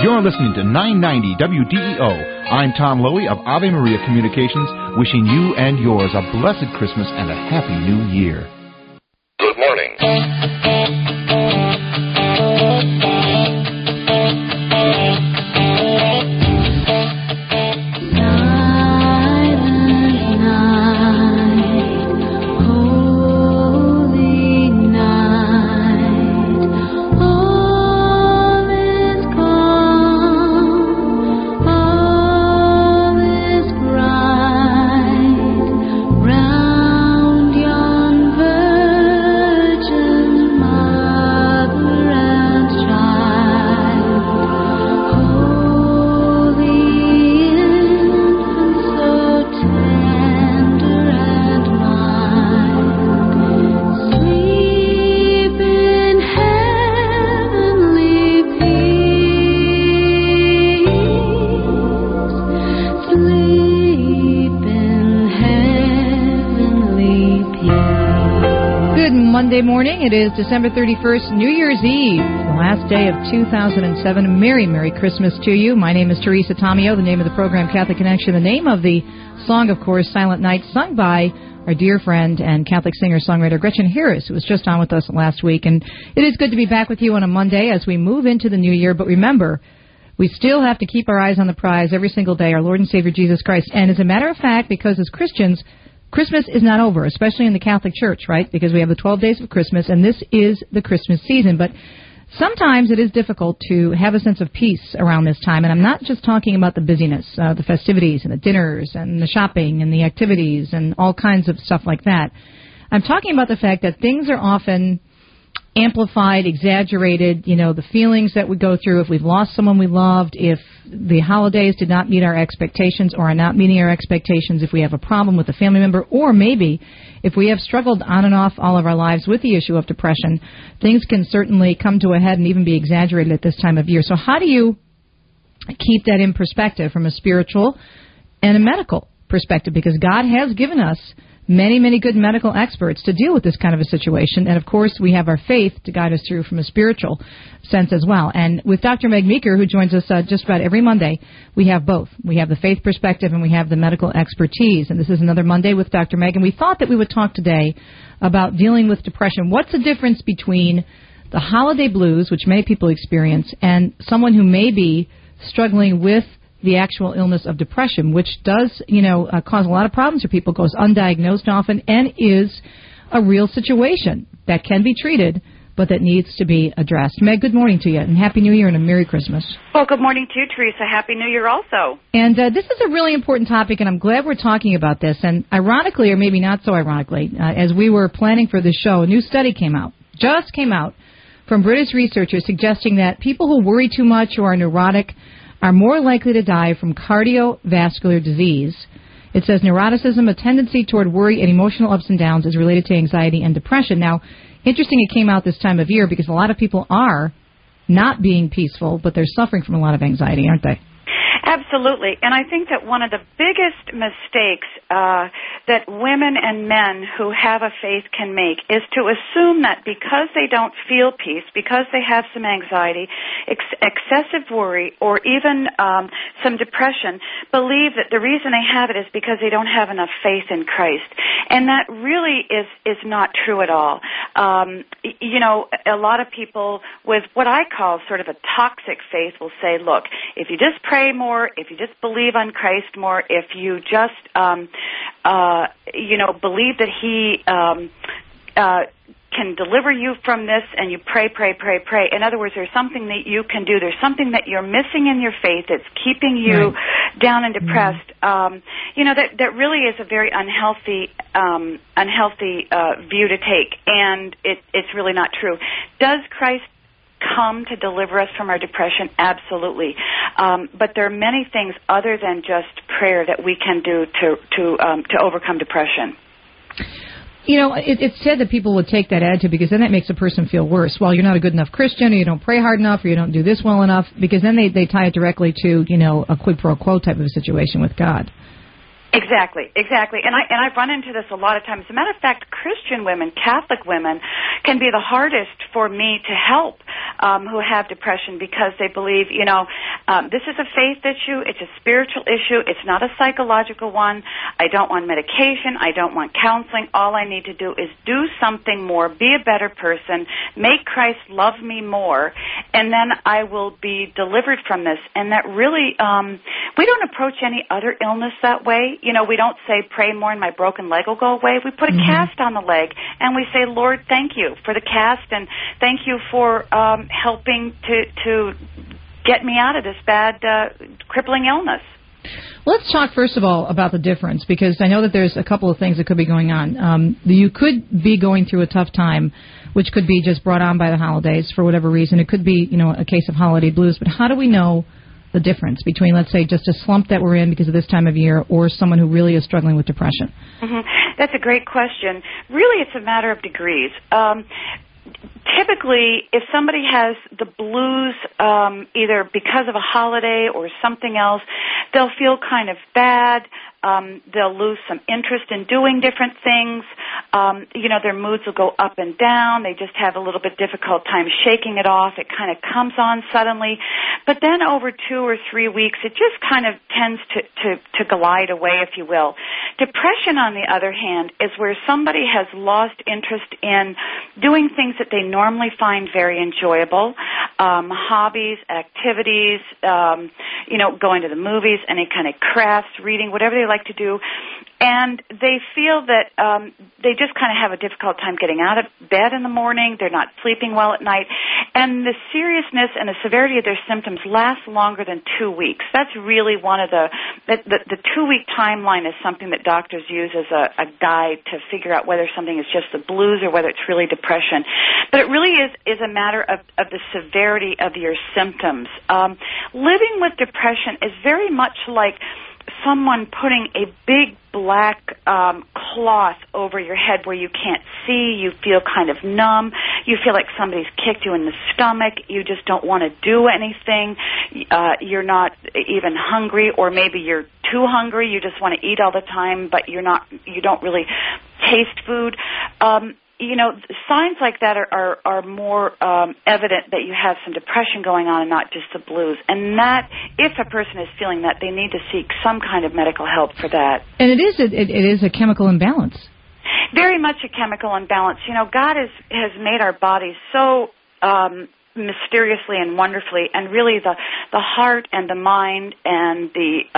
You're listening to 990 WDEO. I'm Tom Lowy of Ave Maria Communications, wishing you and yours a blessed Christmas and a Happy New Year. Good morning. Monday morning. It is December 31st, New Year's Eve, the last day of 2007. Merry Christmas to you. My name is Teresa Tomeo, the name of the program Catholic Connection. The name of the song, of course, Silent Night, sung by our dear friend and Catholic singer-songwriter Gretchen Harris, who was just on with us last week. And it is good to be back with you on a Monday as we move into the new year. But remember, we still have to keep our eyes on the prize every single day, our Lord and Savior Jesus Christ. And as a matter of fact, because as Christians, Christmas is not over, especially in the Catholic Church, right? Because we have the 12 days of Christmas, and this is the Christmas season. But sometimes it is difficult to have a sense of peace around this time. And I'm not just talking about the busyness, the festivities and the dinners and the shopping and the activities and all kinds of stuff like that. I'm talking about the fact that things are often amplified, exaggerated, the feelings that we go through if we've lost someone we loved, if the holidays did not meet our expectations or are not meeting our expectations, if we have a problem with a family member, or maybe if we have struggled on and off all of our lives with the issue of depression, things can certainly come to a head and even be exaggerated at this time of year. So how do you keep that in perspective from a spiritual and a medical perspective? Because God has given us many good medical experts to deal with this kind of a situation. And, of course, we have our faith to guide us through from a spiritual sense as well. And with Dr. Meg Meeker, who joins us just about every Monday, we have both. We have the faith perspective and we have the medical expertise. And this is another Monday with Dr. Meg. And we thought that we would talk today about dealing with depression. What's the difference between the holiday blues, which many people experience, and someone who may be struggling with the actual illness of depression, which does, cause a lot of problems for people, goes undiagnosed often, and is a real situation that can be treated, but that needs to be addressed. Meg, good morning to you, and Happy New Year and a Merry Christmas. Well, good morning to you, Teresa. Happy New Year also. And this is a really important topic, and I'm glad we're talking about this. And ironically, or maybe not so ironically, as we were planning for this show, a new study just came out from British researchers suggesting that people who worry too much or are neurotic are more likely to die from cardiovascular disease. It says neuroticism, a tendency toward worry and emotional ups and downs, is related to anxiety and depression. Now, interesting it came out this time of year because a lot of people are not being peaceful, but they're suffering from a lot of anxiety, aren't they? Absolutely. And I think that one of the biggest mistakes that women and men who have a faith can make is to assume that because they don't feel peace, because they have some anxiety, excessive worry, or even some depression, believe that the reason they have it is because they don't have enough faith in Christ. And that really is not true at all. A lot of people with what I call sort of a toxic faith will say, look, if you just pray more, if you just believe on Christ more, if you just, believe that He can deliver you from this, and you pray. In other words, there's something that you can do. There's something that you're missing in your faith that's keeping you down and depressed. That really is a very unhealthy view to take, and it's really not true. Does Christ come to deliver us from our depression? Absolutely. But there are many things other than just prayer that we can do to overcome depression. It's said that people would take that attitude because then that makes a person feel worse. Well, you're not a good enough Christian, or you don't pray hard enough, or you don't do this well enough, because then they tie it directly to, a quid pro quo type of a situation with God. Exactly. And I've run into this a lot of times. As a matter of fact, Christian women, Catholic women, can be the hardest for me to help who have depression, because they believe, this is a faith issue, it's a spiritual issue, it's not a psychological one. I don't want medication, I don't want counseling. All I need to do is do something more, be a better person, make Christ love me more, and then I will be delivered from this. And that really, we don't approach any other illness that way. We don't say, pray more and my broken leg will go away. We put a cast on the leg, and we say, Lord, thank you for the cast, and thank you for helping to get me out of this bad, crippling illness. Let's talk, first of all, about the difference, because I know that there's a couple of things that could be going on. You could be going through a tough time, which could be just brought on by the holidays for whatever reason. It could be, a case of holiday blues. But how do we know the difference between, let's say, just a slump that we're in because of this time of year, or someone who really is struggling with depression? That's a great question. Really, it's a matter of degrees. Typically, if somebody has the blues, either because of a holiday or something else, they'll feel kind of bad. They'll lose some interest in doing different things. Their moods will go up and down. They just have a little bit difficult time shaking it off. It kind of comes on suddenly. But then over 2 or 3 weeks, it just kind of tends to glide away, if you will. Depression, on the other hand, is where somebody has lost interest in doing things that they normally find very enjoyable, hobbies, activities, going to the movies, any kind of crafts, reading, whatever they like to do. And they feel that they just kind of have a difficult time getting out of bed in the morning. They're not sleeping well at night. And the seriousness and the severity of their symptoms lasts longer than 2 weeks. That's really one of the 2-week timeline is something that doctors use as a guide to figure out whether something is just the blues or whether it's really depression. But it really is a matter of the severity of your symptoms. Living with depression is very much like someone putting a big black cloth over your head where you can't see. You feel kind of numb. You feel like somebody's kicked you in the stomach. You just don't want to do anything. You're not even hungry, or maybe you're too hungry. You just want to eat all the time, but you don't really taste food. Signs like that are more evident that you have some depression going on and not just the blues. And that, if a person is feeling that, they need to seek some kind of medical help for that. And it is a chemical imbalance. Very much a chemical imbalance. God has made our bodies so mysteriously and wonderfully, and really the heart and the mind and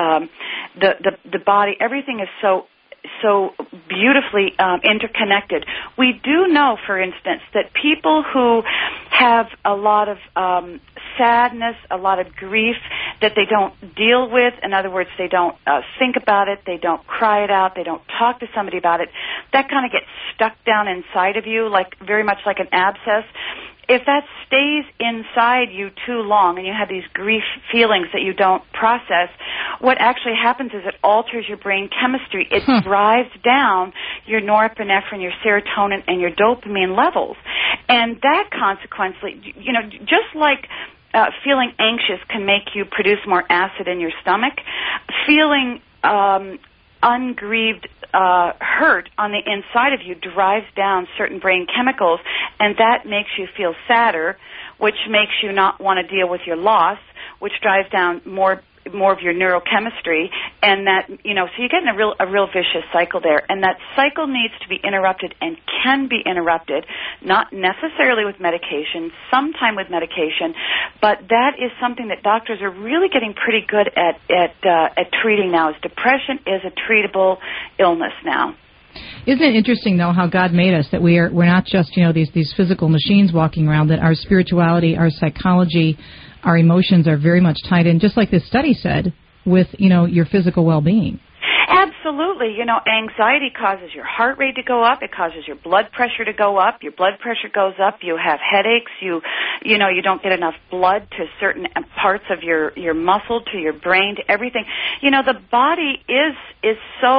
the body, everything is so beautifully interconnected. We do know, for instance, that people who have a lot of sadness, a lot of grief that they don't deal with, in other words, they don't think about it, they don't cry it out, they don't talk to somebody about it, that kind of gets stuck down inside of you, very much like an abscess. If that stays inside you too long and you have these grief feelings that you don't process, what actually happens is it alters your brain chemistry. It drives down your norepinephrine, your serotonin, and your dopamine levels. And that consequently, just like feeling anxious can make you produce more acid in your stomach, feeling ungrieved hurt on the inside of you drives down certain brain chemicals, and that makes you feel sadder, which makes you not want to deal with your loss, which drives down more of your neurochemistry, and that, so you get in a real vicious cycle there. And that cycle needs to be interrupted and can be interrupted, not necessarily with medication, sometime with medication, but that is something that doctors are really getting pretty good at treating now. As depression is a treatable illness now. Isn't it interesting, though, how God made us, that we're not just, these physical machines walking around, that our spirituality, our psychology, our emotions are very much tied in, just like this study said, with, your physical well-being. Absolutely. Anxiety causes your heart rate to go up. It causes your blood pressure to go up. Your blood pressure goes up. You have headaches. You don't get enough blood to certain parts of your muscle, to your brain, to everything. The body is so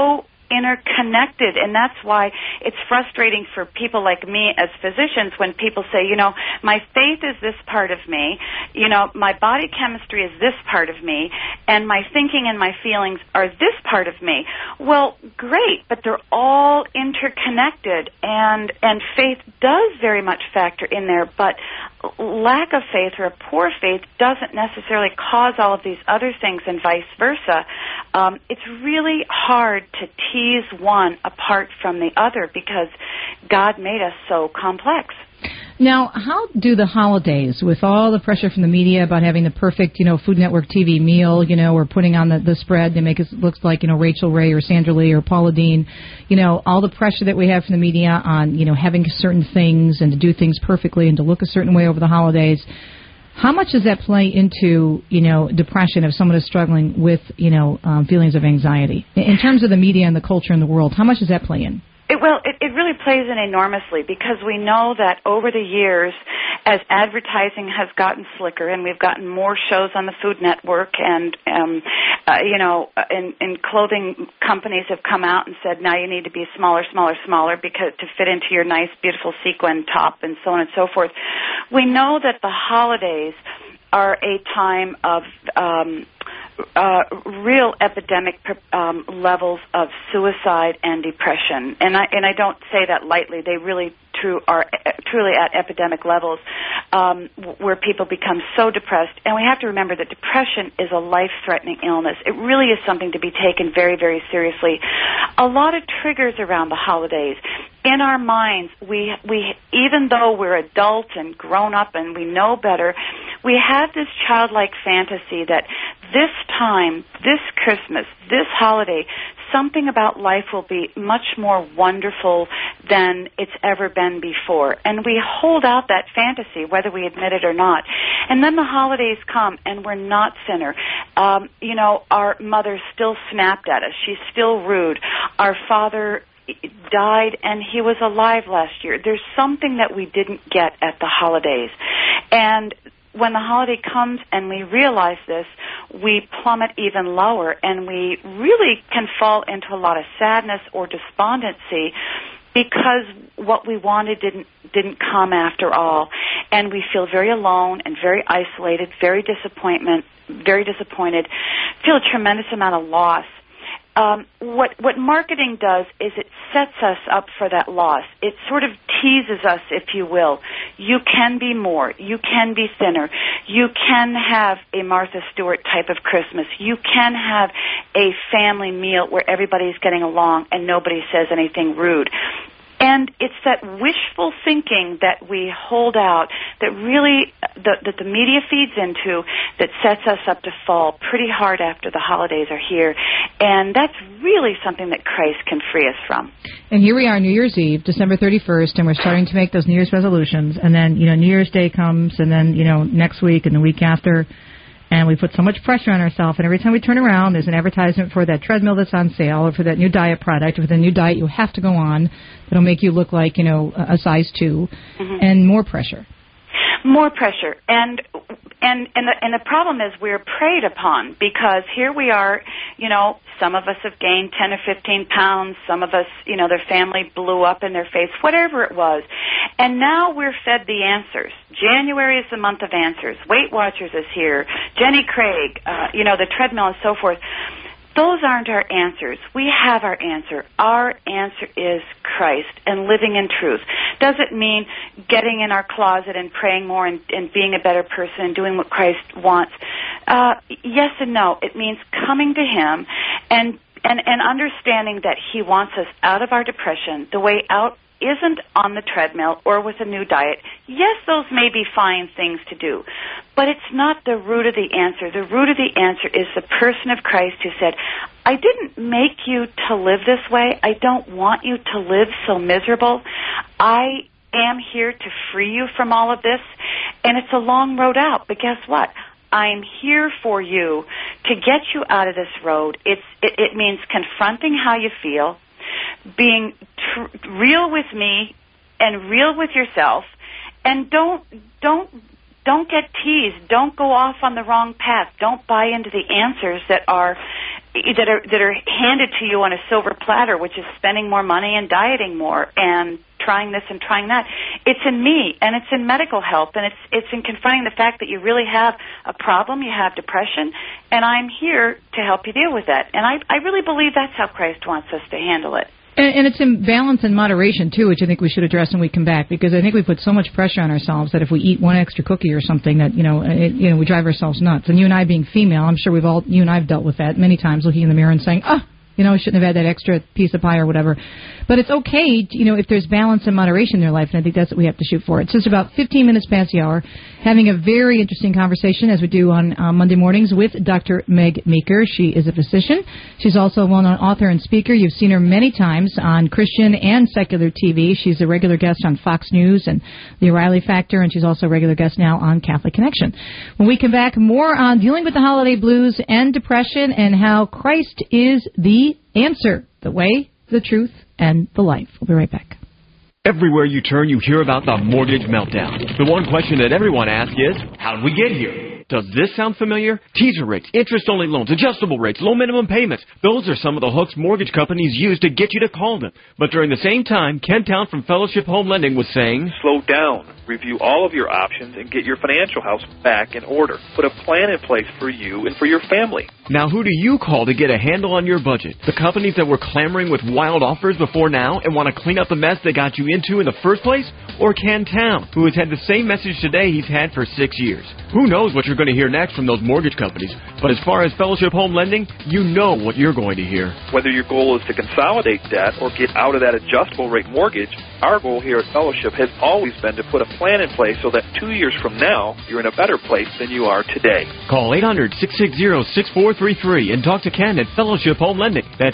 interconnected, and that's why it's frustrating for people like me as physicians when people say, my faith is this part of me, my body chemistry is this part of me, and my thinking and my feelings are this part of me. Well, great, but they're all interconnected, and faith does very much factor in there, but lack of faith or a poor faith doesn't necessarily cause all of these other things, and vice versa. It's really hard to tease one apart from the other because God made us so complex. Now, how do the holidays, with all the pressure from the media about having the perfect, Food Network TV meal, or putting on the spread to make it look like, Rachel Ray or Sandra Lee or Paula Deen, all the pressure that we have from the media on, having certain things and to do things perfectly and to look a certain way over the holidays, how much does that play into, depression if someone is struggling with, feelings of anxiety? In terms of the media and the culture in the world, how much does that play in? It really plays in enormously because we know that over the years, as advertising has gotten slicker and we've gotten more shows on the Food Network and, and clothing companies have come out and said, now you need to be smaller because to fit into your nice, beautiful sequin top and so on and so forth. We know that the holidays are a time of real epidemic levels of suicide and depression, and I don't say that lightly. They really are truly at epidemic levels, where people become so depressed. And we have to remember that depression is a life-threatening illness. It really is something to be taken very, very seriously. A lot of triggers around the holidays. In our minds, we even though we're adult and grown up and we know better, we have this childlike fantasy that this time, this Christmas, this holiday, something about life will be much more wonderful than it's ever been before. And we hold out that fantasy, whether we admit it or not. And then the holidays come, and we're not thinner. Our mother still snapped at us. She's still rude. Our father died, and he was alive last year. There's something that we didn't get at the holidays. And when the holiday comes and we realize this, we plummet even lower, and we really can fall into a lot of sadness or despondency because what we wanted didn't come after all. And we feel very alone and very isolated, very disappointed, feel a tremendous amount of loss. What marketing does is it sets us up for that loss. It sort of teases us, if you will. You can be more. You can be thinner. You can have a Martha Stewart type of Christmas. You can have a family meal where everybody's getting along and nobody says anything rude. And it's that wishful thinking that we hold out that really that the media feeds into that sets us up to fall pretty hard after the holidays are here. And that's really something that Christ can free us from. And here we are, New Year's Eve, December 31st, and we're starting to make those New Year's resolutions. And then, New Year's Day comes, and then, next week and the week after. And we put so much pressure on ourselves, and every time we turn around, there's an advertisement for that treadmill that's on sale, or for that new diet product, or for the new diet you have to go on that'll make you look like, a size 2, and more pressure. More pressure. And the problem is we're preyed upon because here we are, some of us have gained 10 or 15 pounds, some of us, their family blew up in their face, whatever it was. And now we're fed the answers. January is the month of answers. Weight Watchers is here. Jenny Craig, the treadmill and so forth. Those aren't our answers. We have our answer. Our answer is Christ and living in truth. Does it mean getting in our closet and praying more and being a better person and doing what Christ wants? Yes and no. It means coming to Him and understanding that He wants us out of our depression. The way out isn't on the treadmill or with a new diet. Yes, those may be fine things to do, but it's not the root of the answer. The root of the answer is the person of Christ who said, I didn't make you to live this way. I don't want you to live so miserable. I am here to free you from all of this, and it's a long road out, but guess what? I'm here for you to get you out of this road. It means confronting how you feel, being real with me and real with yourself, and don't get teased. Don't go off on the wrong path. Don't buy into the answers that are that are handed to you on a silver platter, which is spending more money and dieting more and trying this and trying that. It's in me, and it's in medical health, and it's in confronting the fact that you really have a problem, you have depression, and I'm here to help you deal with that. And I really believe that's how Christ wants us to handle it. And it's in balance and moderation, too, which I think we should address when we come back, because I think we put so much pressure on ourselves that if we eat one extra cookie or something that, we drive ourselves nuts. And you and I being female, I'm sure you and I have dealt with that many times, looking in the mirror and saying, I shouldn't have had that extra piece of pie or whatever. But it's okay, if there's balance and moderation in their life, and I think that's what we have to shoot for. It's just about 15 minutes past the hour, having a very interesting conversation, as we do on Monday mornings, with Dr. Meg Meeker. She is a physician. She's also a well-known author and speaker. You've seen her many times on Christian and secular TV. She's a regular guest on Fox News and The O'Reilly Factor, and she's also a regular guest now on Catholic Connection. When we come back, more on dealing with the holiday blues and depression and how Christ is the answer, the way, the truth, and the life. We'll be right back. Everywhere you turn, you hear about the mortgage meltdown. The one question that everyone asks is, how did we get here? Does this sound familiar? Teaser rates, interest-only loans, adjustable rates, low minimum payments. Those are some of the hooks mortgage companies use to get you to call them. But during the same time, Ken Town from Fellowship Home Lending was saying, slow down, review all of your options, and get your financial house back in order. Put a plan in place for you and for your family. Now, who do you call to get a handle on your budget? The companies that were clamoring with wild offers before now and want to clean up the mess they got you into in the first place? Or Ken Town, who has had the same message today he's had for 6 years? Who knows what you're going to hear next from those mortgage companies? But as far as Fellowship Home Lending, you know what you're going to hear. Whether your goal is to consolidate debt or get out of that adjustable rate mortgage, our goal here at Fellowship has always been to put a plan in place so that 2 years from now, you're in a better place than you are today. Call 800-660-6433 and talk to Ken at Fellowship Home Lending. That's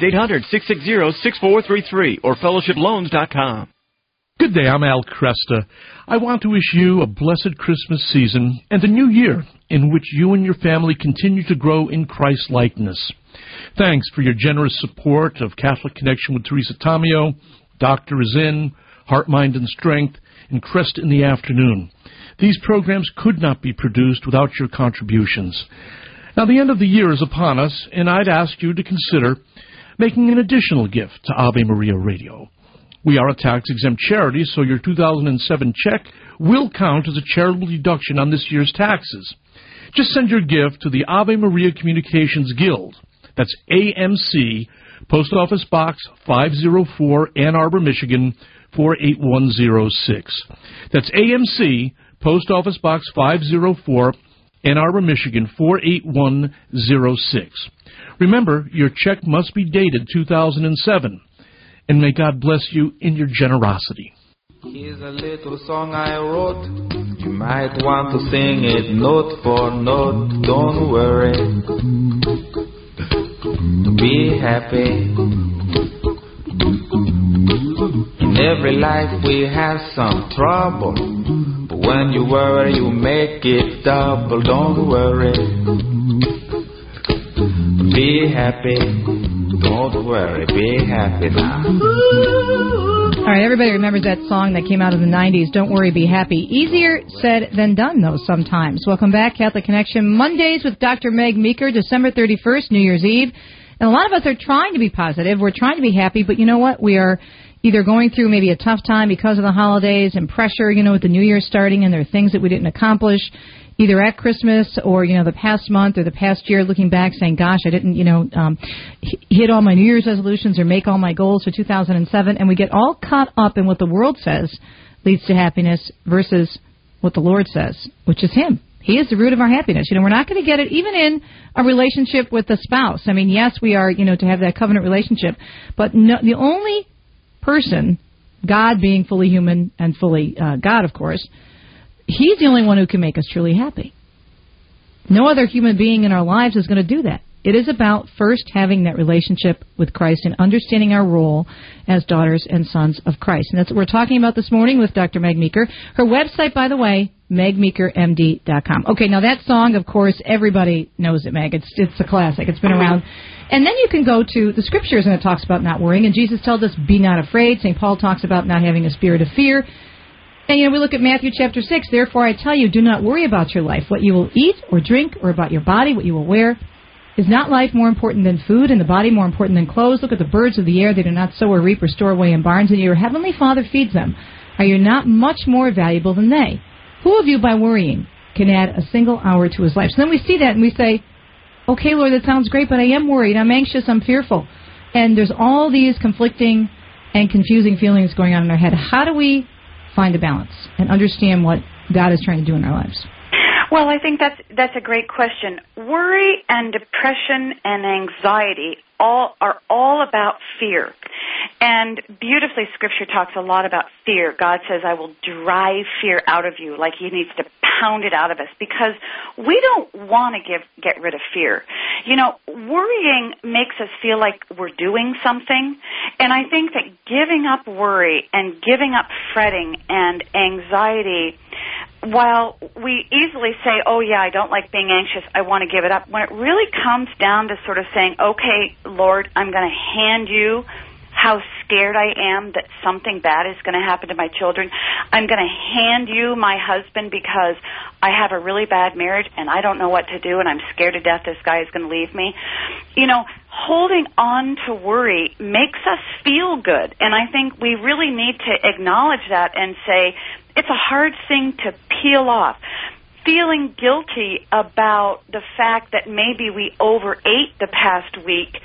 800-660-6433 or fellowshiploans.com. Good day, I'm Al Cresta. I want to wish you a blessed Christmas season and a new year in which you and your family continue to grow in Christ-likeness. Thanks for your generous support of Catholic Connection with Teresa Tomeo, Doctor is In, Heart, Mind, and Strength, and Crest in the Afternoon. These programs could not be produced without your contributions. Now, the end of the year is upon us, and I'd ask you to consider making an additional gift to Ave Maria Radio. We are a tax-exempt charity, so your 2007 check will count as a charitable deduction on this year's taxes. Just send your gift to the Ave Maria Communications Guild. That's AMC, Post Office Box 504, Ann Arbor, Michigan, 48106. That's AMC, Post Office Box 504, Ann Arbor, Michigan, 48106. Remember, your check must be dated 2007. And may God bless you in your generosity. Here's a little song I wrote. You might want to sing it note for note. Don't worry. Be happy. In every life we have some trouble. But when you worry, you make it double. Don't worry. Be happy. Don't worry, be happy now. All right, everybody remembers that song that came out in the 90s, Don't Worry, Be Happy. Easier said than done, though, sometimes. Welcome back, Catholic Connection. Mondays with Dr. Meg Meeker, December 31st, New Year's Eve. And a lot of us are trying to be positive. We're trying to be happy, but you know what? We are either going through maybe a tough time because of the holidays and pressure, with the New Year starting, and there are things that we didn't accomplish, either at Christmas or, the past month or the past year, looking back saying, gosh, I didn't, hit all my New Year's resolutions or make all my goals for 2007. And we get all caught up in what the world says leads to happiness versus what the Lord says, which is Him. He is the root of our happiness. We're not going to get it even in a relationship with a spouse. I mean, yes, we are, to have that covenant relationship. But no, the only person, God being fully human and fully God, of course, He's the only one who can make us truly happy. No other human being in our lives is going to do that. It is about first having that relationship with Christ and understanding our role as daughters and sons of Christ. And that's what we're talking about this morning with Dr. Meg Meeker. Her website, by the way, megmeekermd.com. Okay, now that song, of course, everybody knows it, Meg. It's a classic. It's been around. And then you can go to the Scriptures, and it talks about not worrying. And Jesus tells us, be not afraid. St. Paul talks about not having a spirit of fear. And, we look at Matthew chapter 6. Therefore, I tell you, do not worry about your life, what you will eat or drink, or about your body, what you will wear. Is not life more important than food, and the body more important than clothes? Look at the birds of the air. They do not sow or reap or store away in barns, and your heavenly Father feeds them. Are you not much more valuable than they? Who of you, by worrying, can add a single hour to his life? So then we see that and we say, okay, Lord, that sounds great, but I am worried. I'm anxious. I'm fearful. And there's all these conflicting and confusing feelings going on in our head. How do we find a balance and understand what God is trying to do in our lives? Well, I think that's a great question. Worry and depression and anxiety are all about fear. And beautifully, Scripture talks a lot about fear. God says, I will drive fear out of you, like He needs to pound it out of us, because we don't want to get rid of fear. You know, worrying makes us feel like we're doing something, and I think that giving up worry and giving up fretting and anxiety, while we easily say, oh, yeah, I don't like being anxious, I want to give it up, when it really comes down to sort of saying, okay, Lord, I'm going to hand you how scared I am that something bad is going to happen to my children. I'm going to hand you my husband because I have a really bad marriage and I don't know what to do and I'm scared to death this guy is going to leave me. You know, holding on to worry makes us feel good, and I think we really need to acknowledge that and say it's a hard thing to peel off. Feeling guilty about the fact that maybe we overate the past week,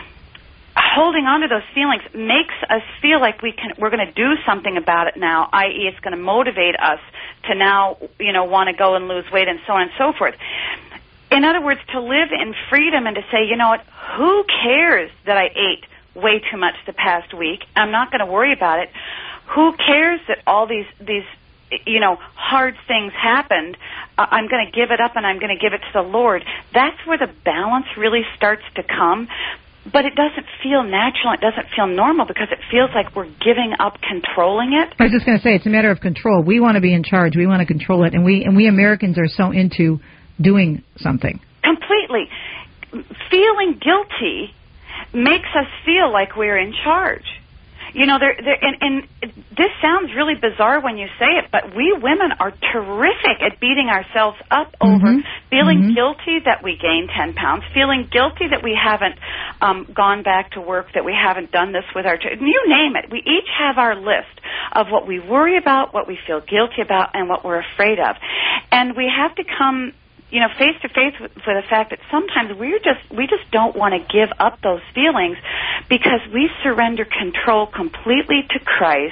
holding on to those feelings makes us feel like we're going to do something about it now, i.e. it's going to motivate us to now, you know, want to go and lose weight and so on and so forth. In other words, to live in freedom and to say, you know what, who cares that I ate way too much the past week? I'm not going to worry about it. Who cares that all these you know, hard things happened? I'm going to give it up and I'm going to give it to the Lord. That's where the balance really starts to come. But it doesn't feel natural. It doesn't feel normal because it feels like we're giving up controlling it. I was just going to say, it's a matter of control. We want to be in charge. We want to control it. And we Americans are so into doing something. Completely. Feeling guilty makes us feel like we're in charge. You know, and this sounds really bizarre when you say it, but we women are terrific at beating ourselves up over feeling guilty that we gained 10 pounds, feeling guilty that we haven't gone back to work, that we haven't done this with our children. You name it. We each have our list of what we worry about, what we feel guilty about, and what we're afraid of. And we have to come, you know, face to face with the fact that sometimes we just don't want to give up those feelings because we surrender control completely to Christ,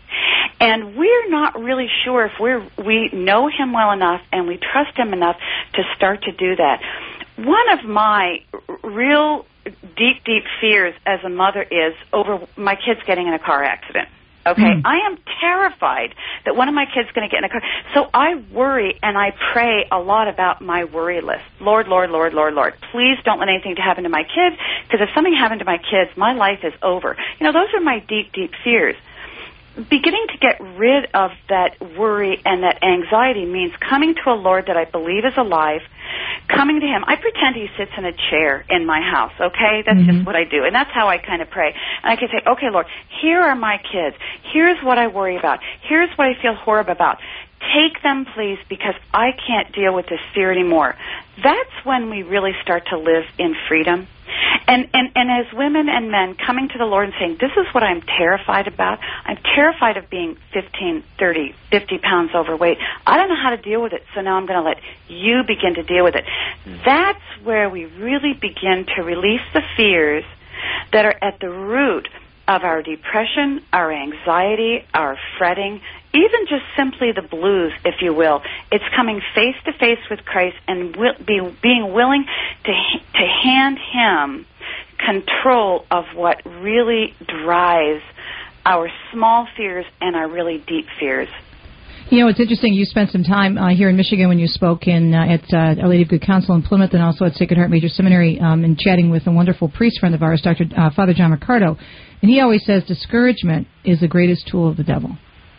and we're not really sure if we know Him well enough and we trust Him enough to start to do that. One of my real deep fears as a mother is over my kids getting in a car accident. Okay, I am terrified that one of my kids is going to get in a car. So I worry and I pray a lot about my worry list. Lord, Lord, Lord, Lord, Lord, please don't let anything happen to my kids, because if something happened to my kids, my life is over. You know, those are my deep fears. Beginning to get rid of that worry and that anxiety means coming to a Lord that I believe is alive, coming to Him. I pretend He sits in a chair in my house, okay? That's just what I do, and that's how I kind of pray. And I can say, okay, Lord, here are my kids. Here's what I worry about. Here's what I feel horrible about. Take them, please, because I can't deal with this fear anymore. That's when we really start to live in freedom. And as women and men coming to the Lord and saying, this is what I'm terrified about. I'm terrified of being 15, 30, 50 pounds overweight. I don't know how to deal with it, so now I'm going to let you begin to deal with it. That's where we really begin to release the fears that are at the root of our depression, our anxiety, our fretting, even just simply the blues, if you will. It's coming face to face with Christ and being willing to hand Him control of what really drives our small fears and our really deep fears. You know, it's interesting. You spent some time here in Michigan when you spoke at Our Lady of Good Counsel in Plymouth, and also at Sacred Heart Major Seminary, and chatting with a wonderful priest friend of ours, Father John Ricardo. And he always says discouragement is the greatest tool of the devil.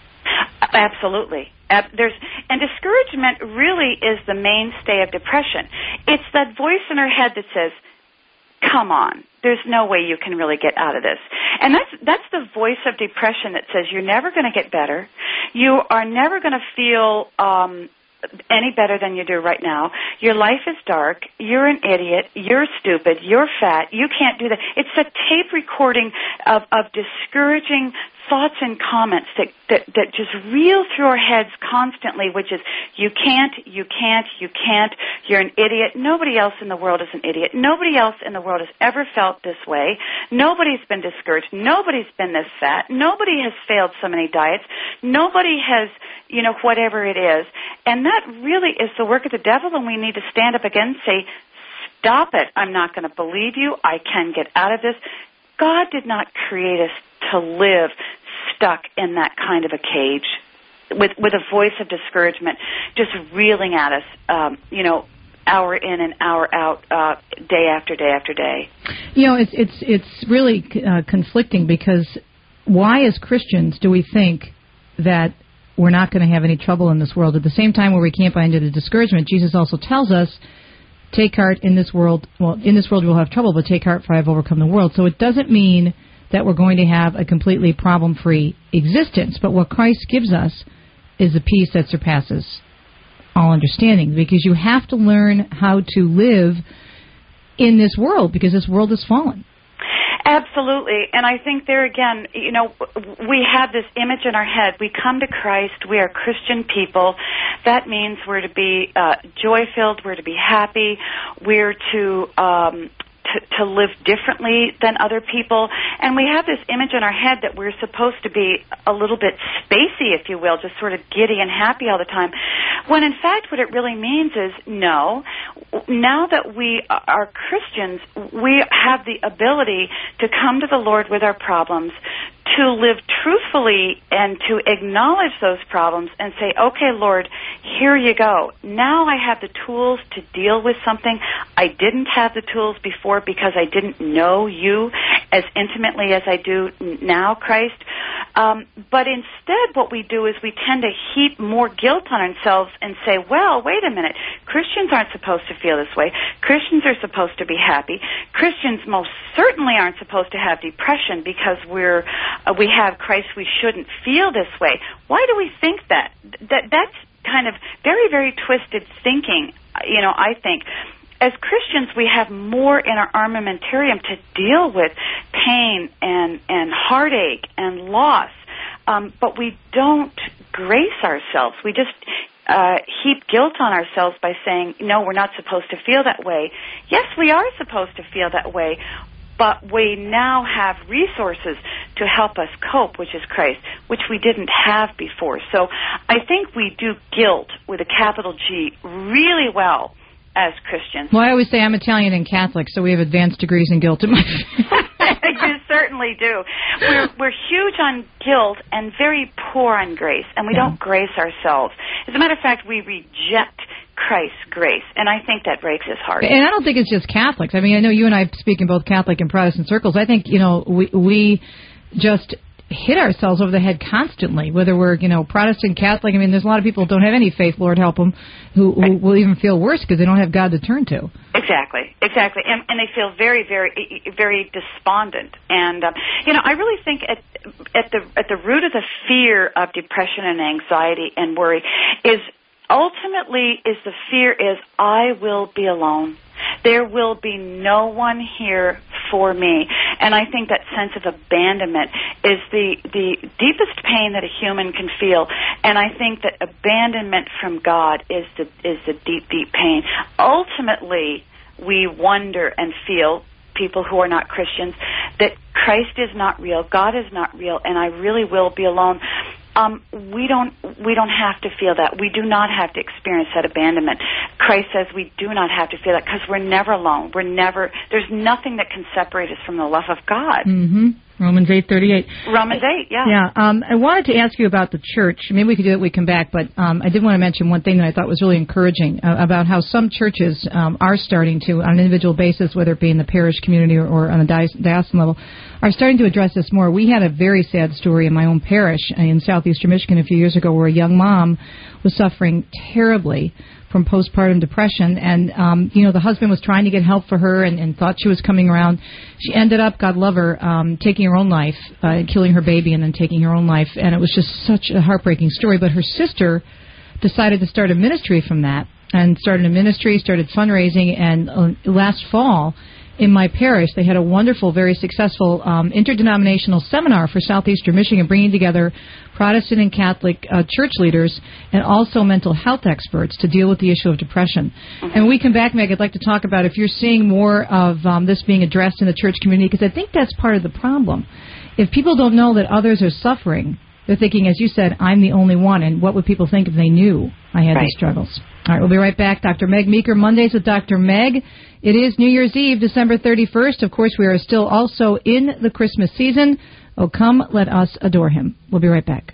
Absolutely. And discouragement really is the mainstay of depression. It's that voice in our head that says, come on, there's no way you can really get out of this. And that's the voice of depression that says you're never going to get better. You are never going to feel any better than you do right now. Your life is dark. You're an idiot. You're stupid. You're fat. You can't do that. It's a tape recording of discouraging thoughts and comments that just reel through our heads constantly, which is, you can't, you're an idiot. Nobody else in the world is an idiot. Nobody else in the world has ever felt this way. Nobody's been discouraged. Nobody's been this fat. Nobody has failed so many diets. Nobody has, whatever it is. And that really is the work of the devil, and we need to stand up again and say, stop it. I'm not going to believe you. I can get out of this. God did not create us to live stuck in that kind of a cage with a voice of discouragement just reeling at us, hour in and hour out, day after day after day. It's really conflicting, because why as Christians do we think that we're not going to have any trouble in this world? At the same time where we can't buy into the discouragement, Jesus also tells us, take heart in this world. Well, in this world we'll have trouble, but take heart, for I have overcome the world. So it doesn't mean that we're going to have a completely problem-free existence. But what Christ gives us is a peace that surpasses all understanding, because you have to learn how to live in this world, because this world is fallen. Absolutely. And I think there again, we have this image in our head. We come to Christ. We are Christian people. That means we're to be joy-filled. We're to be happy. We're to live differently than other people. And we have this image in our head that we're supposed to be a little bit spacey, if you will, just sort of giddy and happy all the time. When in fact what it really means is, no, now that we are Christians, we have the ability to come to the Lord with our problems, to live truthfully and to acknowledge those problems and say, okay, Lord, here you go. Now I have the tools to deal with something. I didn't have the tools before because I didn't know you as intimately as I do now, Christ. But instead what we do is we tend to heap more guilt on ourselves and say, well, wait a minute. Christians aren't supposed to feel this way. Christians are supposed to be happy. Christians most certainly aren't supposed to have depression because we have Christ. We shouldn't feel this way. Why do we think that? That's kind of very, very twisted thinking, I think. As Christians, we have more in our armamentarium to deal with pain and heartache and loss, but we don't grace ourselves. We just heap guilt on ourselves by saying, no, we're not supposed to feel that way. Yes, we are supposed to feel that way, but we now have resources to help us cope, which is Christ, which we didn't have before. So I think we do guilt with a capital G really well as Christians. Well, I always say I'm Italian and Catholic, so we have advanced degrees in guilt in my You certainly do. We're huge on guilt and very poor on grace, and we don't grace ourselves. As a matter of fact, we reject Christ's grace, and I think that breaks his heart. And I don't think it's just Catholics. I mean, I know you and I speak in both Catholic and Protestant circles. I think, we just hit ourselves over the head constantly, whether we're, Protestant, Catholic. I mean, there's a lot of people who don't have any faith, Lord help them, who will even feel worse because they don't have God to turn to. Exactly. And they feel very, very, very despondent. And, I really think at the root of the fear of depression and anxiety and worry is the fear is, I will be alone. There will be no one here for me. And I think that sense of abandonment is the deepest pain that a human can feel. And I think that abandonment from God is the deep, deep pain. Ultimately, we wonder and feel, people who are not Christians, that Christ is not real, God is not real, and I really will be alone. We don't have to feel that. We do not have to experience that abandonment. Christ says we do not have to feel that because we're never alone. There's nothing that can separate us from the love of God. Mm-hmm. Romans 8:38. Romans 8, yeah. Yeah. I wanted to ask you about the church. Maybe we could do that when we come back, but I did want to mention one thing that I thought was really encouraging about how some churches are starting to, on an individual basis, whether it be in the parish community or on a diocesan level, are starting to address this more. We had a very sad story in my own parish in southeastern Michigan a few years ago where a young mom was suffering terribly from postpartum depression, and the husband was trying to get help for her and thought she was coming around. She ended up, God love her, taking her own life, killing her baby and then taking her own life, and it was just such a heartbreaking story. But her sister decided to start a ministry from that, and started a ministry, started fundraising, and last fall in my parish, they had a wonderful, very successful interdenominational seminar for southeastern Michigan, bringing together Protestant and Catholic church leaders and also mental health experts to deal with the issue of depression. And when we come back, Meg, I'd like to talk about if you're seeing more of this being addressed in the church community, because I think that's part of the problem. If people don't know that others are suffering, they're thinking, as you said, I'm the only one, and what would people think if they knew I had these struggles? All right, we'll be right back. Dr. Meg Meeker, Mondays with Dr. Meg. It is New Year's Eve, December 31st. Of course, we are still also in the Christmas season. Oh, come, let us adore him. We'll be right back.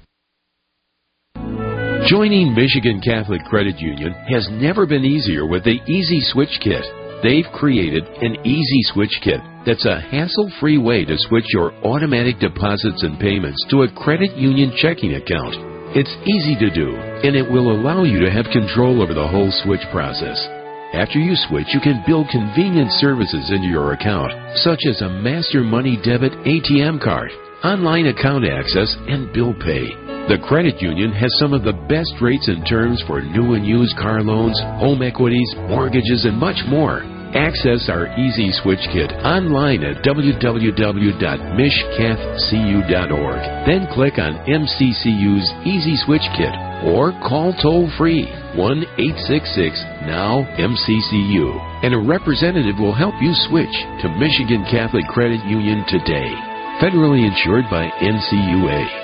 Joining Michigan Catholic Credit Union has never been easier with the Easy Switch Kit. They've created an Easy Switch Kit that's a hassle-free way to switch your automatic deposits and payments to a credit union checking account. It's easy to do, and it will allow you to have control over the whole switch process. After you switch, you can build convenient services into your account, such as a Master Money Debit ATM card, online account access, and bill pay. The credit union has some of the best rates and terms for new and used car loans, home equities, mortgages, and much more. Access our Easy Switch Kit online at www.mishcathcu.org. Then click on MCCU's Easy Switch Kit or call toll-free 1-866-NOW-MCCU, and a representative will help you switch to Michigan Catholic Credit Union today. Federally insured by NCUA.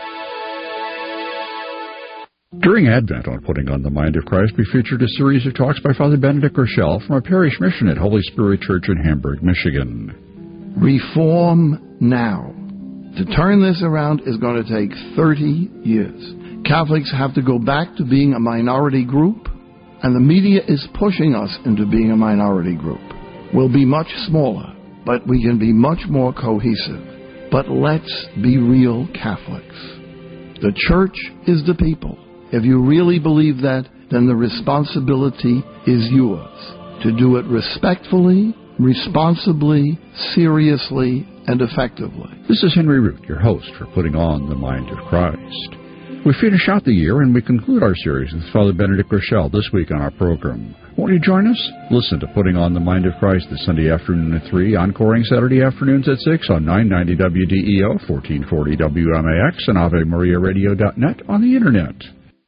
During Advent on Putting on the Mind of Christ, we featured a series of talks by Father Benedict Rochelle from a parish mission at Holy Spirit Church in Hamburg, Michigan. Reform now. To turn this around is going to take 30 years. Catholics have to go back to being a minority group, and the media is pushing us into being a minority group. We'll be much smaller, but we can be much more cohesive. But let's be real Catholics. The church is the people. If you really believe that, then the responsibility is yours to do it respectfully, responsibly, seriously, and effectively. This is Henry Root, your host for Putting on the Mind of Christ. We finish out the year and we conclude our series with Father Benedict Rochelle this week on our program. Won't you join us? Listen to Putting on the Mind of Christ this Sunday afternoon at 3, encoring Saturday afternoons at 6 on 990 WDEO, 1440 WMAX, and AveMariaRadio.net on the Internet.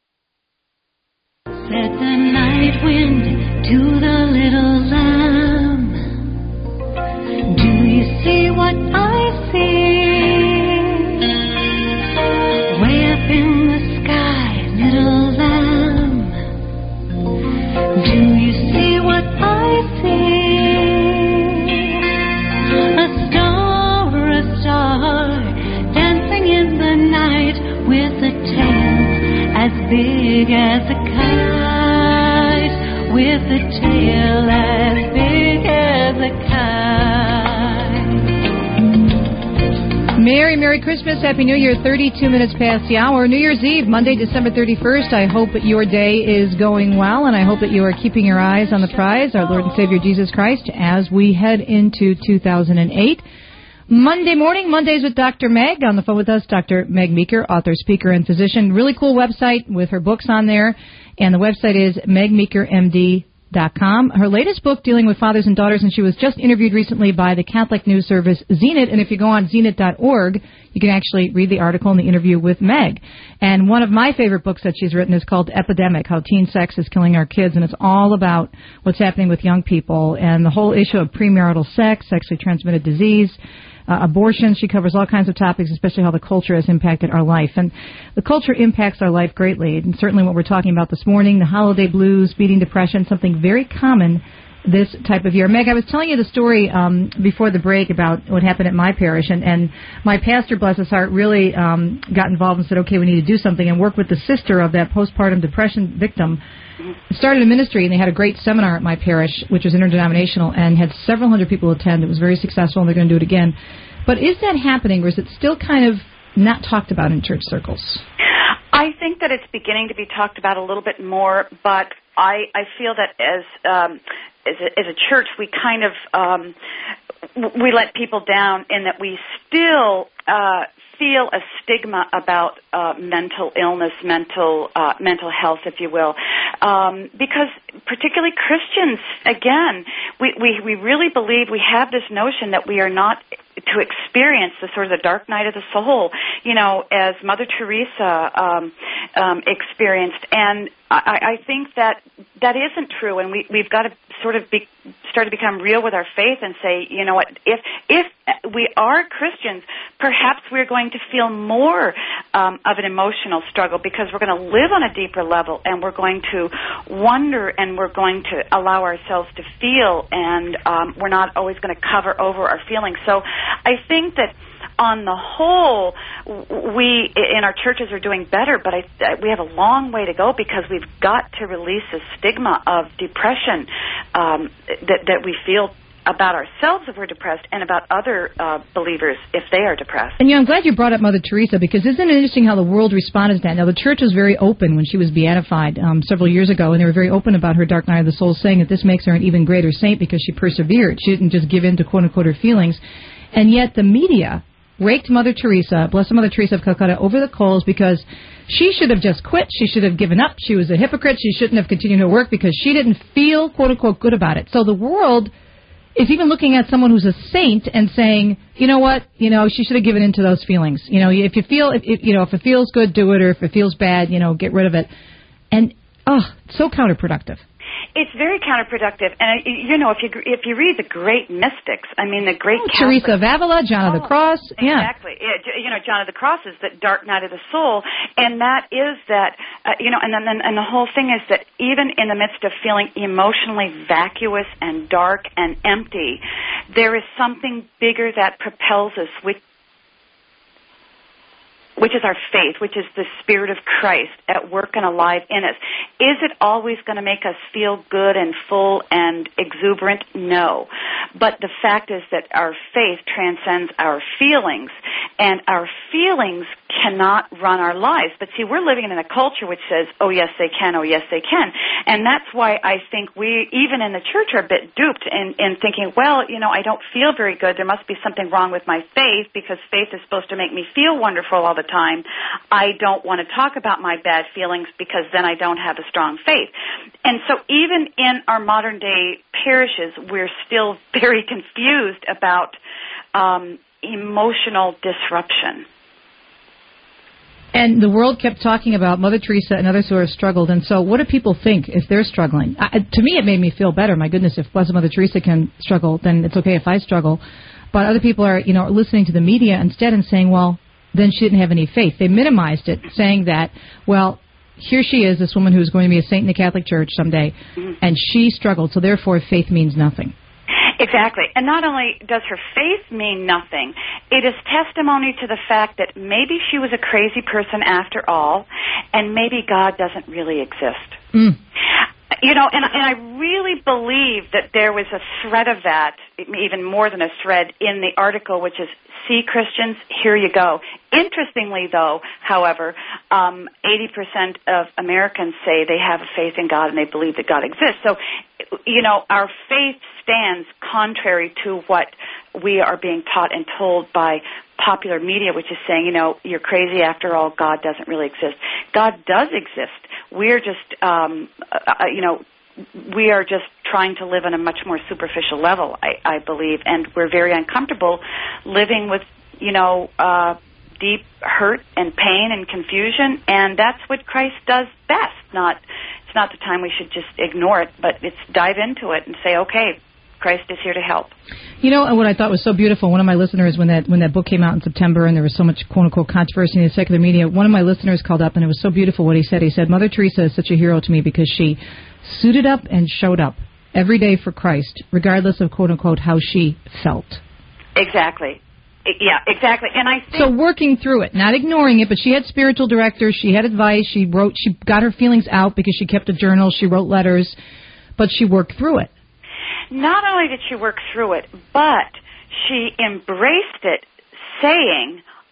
Let the night wind to the little lamb. Do you see what I see? Way up in the sky, little lamb. Do you see what I see? A star, dancing in the night with a tail as big as a kite. With a tail as big as a kite. Merry Christmas, Happy New Year, 32 minutes past the hour. New Year's Eve, Monday, December 31st. I hope that your day is going well, and I hope that you are keeping your eyes on the prize, our Lord and Savior Jesus Christ, as we head into 2008. Monday morning, Mondays with Dr. Meg. On the phone with us, Dr. Meg Meeker, author, speaker, and physician. Really cool website with her books on there. And the website is megmeekermd.com. Her latest book dealing with fathers and daughters, and she was just interviewed recently by the Catholic news service Zenit. And if you go on zenit.org, you can actually read the article and the interview with Meg. And one of my favorite books that she's written is called Epidemic, How Teen Sex is Killing Our Kids. And it's all about what's happening with young people and the whole issue of premarital sex, sexually transmitted disease, abortion. She covers all kinds of topics, especially how the culture has impacted our life. And the culture impacts our life greatly, and certainly what we're talking about this morning, the holiday blues, beating depression, something very common this type of year. Meg, I was telling you the story before the break about what happened at my parish, and my pastor, bless his heart, really got involved and said, okay, we need to do something, and work with the sister of that postpartum depression victim. Started a ministry, and they had a great seminar at my parish, which was interdenominational, and had several hundred people attend. It was very successful, and they're going to do it again. But is that happening, or is it still kind of not talked about in church circles? I think that it's beginning to be talked about a little bit more, but I feel that as a church, we kind of we let people down in that we still feel a stigma about mental illness, mental health, if you will, because particularly Christians, again, we really believe we have this notion that we are not to experience the sort of the dark night of the soul, as Mother Teresa experienced, and I think that isn't true, and we've got to sort of start to become real with our faith and say, you know what, if we are Christians, perhaps we're going to feel more of an emotional struggle because we're going to live on a deeper level, and we're going to wonder, and we're going to allow ourselves to feel, and we're not always going to cover over our feelings. So I think that on the whole, we in our churches are doing better, but we have a long way to go because we've got to release the stigma of depression that we feel about ourselves if we're depressed, and about other believers if they are depressed. And I'm glad you brought up Mother Teresa, because isn't it interesting how the world responded to that? Now, the church was very open when she was beatified several years ago, and they were very open about her dark night of the soul, saying that this makes her an even greater saint because she persevered. She didn't just give in to quote-unquote her feelings. And yet the media raked Mother Teresa, Blessed Mother Teresa of Calcutta, over the coals because she should have just quit. She should have given up. She was a hypocrite. She shouldn't have continued her work because she didn't feel, quote-unquote, good about it. So the world is even looking at someone who's a saint and saying, you know what, she should have given in to those feelings. If you feel, if it feels good, do it, or if it feels bad, get rid of it. And, so counterproductive. It's very counterproductive, and if you read the great mystics, the great Teresa of Avila, John of the Cross, exactly. John of the Cross is the dark night of the soul, and that is that, and the whole thing is that even in the midst of feeling emotionally vacuous and dark and empty, there is something bigger that propels us, which is our faith, which is the Spirit of Christ at work and alive in us. Is it always going to make us feel good and full and exuberant? No. But the fact is that our faith transcends our feelings, and our feelings cannot run our lives. But see, we're living in a culture which says, oh, yes, they can, oh, yes, they can. And that's why I think we, even in the church, are a bit duped in thinking, well, I don't feel very good. There must be something wrong with my faith because faith is supposed to make me feel wonderful all the time. I don't want to talk about my bad feelings because then I don't have a strong faith. And so even in our modern day parishes, we're still very confused about emotional disruption. And the world kept talking about Mother Teresa and others who have struggled. And so what do people think if they're struggling? To me, it made me feel better. My goodness, if Blessed Mother Teresa can struggle, then it's okay if I struggle. But other people are, listening to the media instead and saying, well, then she didn't have any faith. They minimized it, saying that, well, here she is, this woman who's going to be a saint in the Catholic Church someday, and she struggled, so therefore faith means nothing. Exactly. And not only does her faith mean nothing, it is testimony to the fact that maybe she was a crazy person after all, and maybe God doesn't really exist. And I really believe that there was a thread of that, even more than a thread, in the article, which is, see, Christians, here you go. Interestingly, though, however, 80% of Americans say they have a faith in God and they believe that God exists. So, our faith stands contrary to what we are being taught and told by popular media, which is saying, you're crazy after all, God doesn't really exist. God does exist. We're just, we are just trying to live on a much more superficial level, I believe, and we're very uncomfortable living with, deep hurt and pain and confusion, and that's what Christ does best. It's not the time we should just ignore it, but it's dive into it and say, okay, Christ is here to help. And what I thought was so beautiful, one of my listeners, when that book came out in September and there was so much quote-unquote controversy in the secular media, one of my listeners called up and it was so beautiful what he said. He said, Mother Teresa is such a hero to me because she suited up and showed up every day for Christ, regardless of quote-unquote how she felt. Exactly. Yeah, exactly. And I think so working through it, not ignoring it, but she had spiritual directors, she had advice, she got her feelings out because she kept a journal, she wrote letters, but she worked through it. Not only did she work through it, but she embraced it, saying,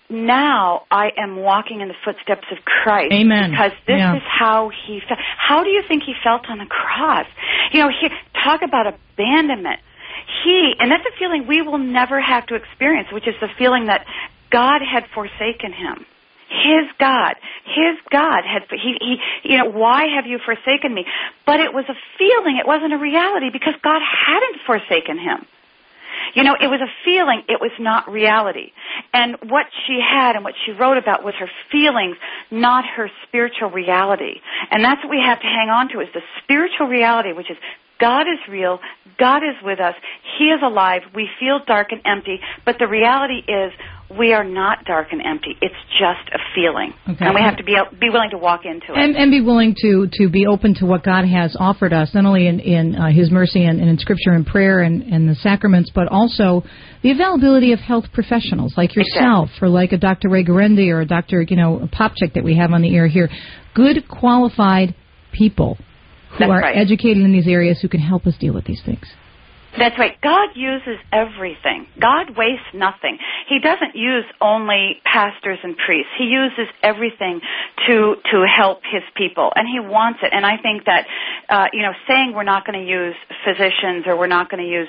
now I am walking in the footsteps of Christ. Amen. Because this is how he felt. How do you think he felt on the cross? Talk about abandonment. And that's a feeling we will never have to experience, which is the feeling that God had forsaken him. His God had, why have you forsaken me? But it was a feeling, it wasn't a reality, because God hadn't forsaken him. It was a feeling, it was not reality. And what she had and what she wrote about was her feelings, not her spiritual reality. And that's what we have to hang on to, is the spiritual reality, which is God is real, God is with us, he is alive, we feel dark and empty, but the reality is we are not dark and empty. It's just a feeling. Okay. And we have to be willing to walk into it. And be willing to be open to what God has offered us, not only in his mercy and in Scripture and prayer and the sacraments, but also the availability of health professionals like yourself, or like a Dr. Ray Guarendi or a Dr. Popchik that we have on the air here. Good, qualified people who are educated in these areas who can help us deal with these things. That's right. God uses everything. God wastes nothing. He doesn't use only pastors and priests. He uses everything to help his people, and he wants it. And I think that, saying we're not going to use physicians, or we're not going to use,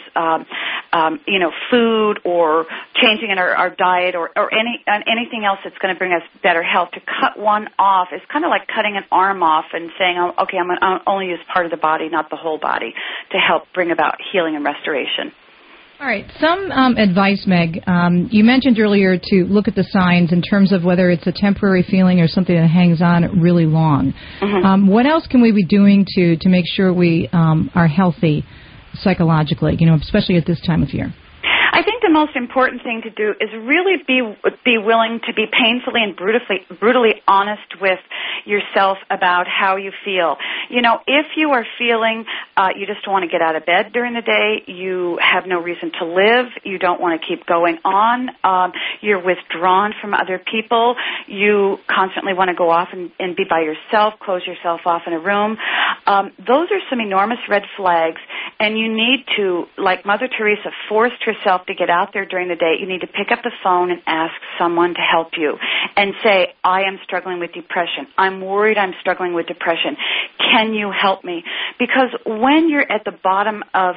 food, or changing in our diet, or anything else that's going to bring us better health, to cut one off is kind of like cutting an arm off and saying, oh, okay, I'm going to only use part of the body, not the whole body, to help bring about healing and restoration. All right. Some advice, Meg. You mentioned earlier to look at the signs in terms of whether it's a temporary feeling or something that hangs on really long. Mm-hmm. What else can we be doing to make sure we are healthy psychologically, especially at this time of year? I think the most important thing to do is really be willing to be painfully and brutally honest with yourself about how you feel. If you are feeling you just want to get out of bed during the day, you have no reason to live, you don't want to keep going on, you're withdrawn from other people, you constantly want to go off and be by yourself, close yourself off in a room, those are some enormous red flags, and you need to, like Mother Teresa forced herself to get out there during the day, you need to pick up the phone and ask someone to help you and say, I am struggling with depression. I'm worried I'm struggling with depression. Can you help me? Because when you're at the bottom of,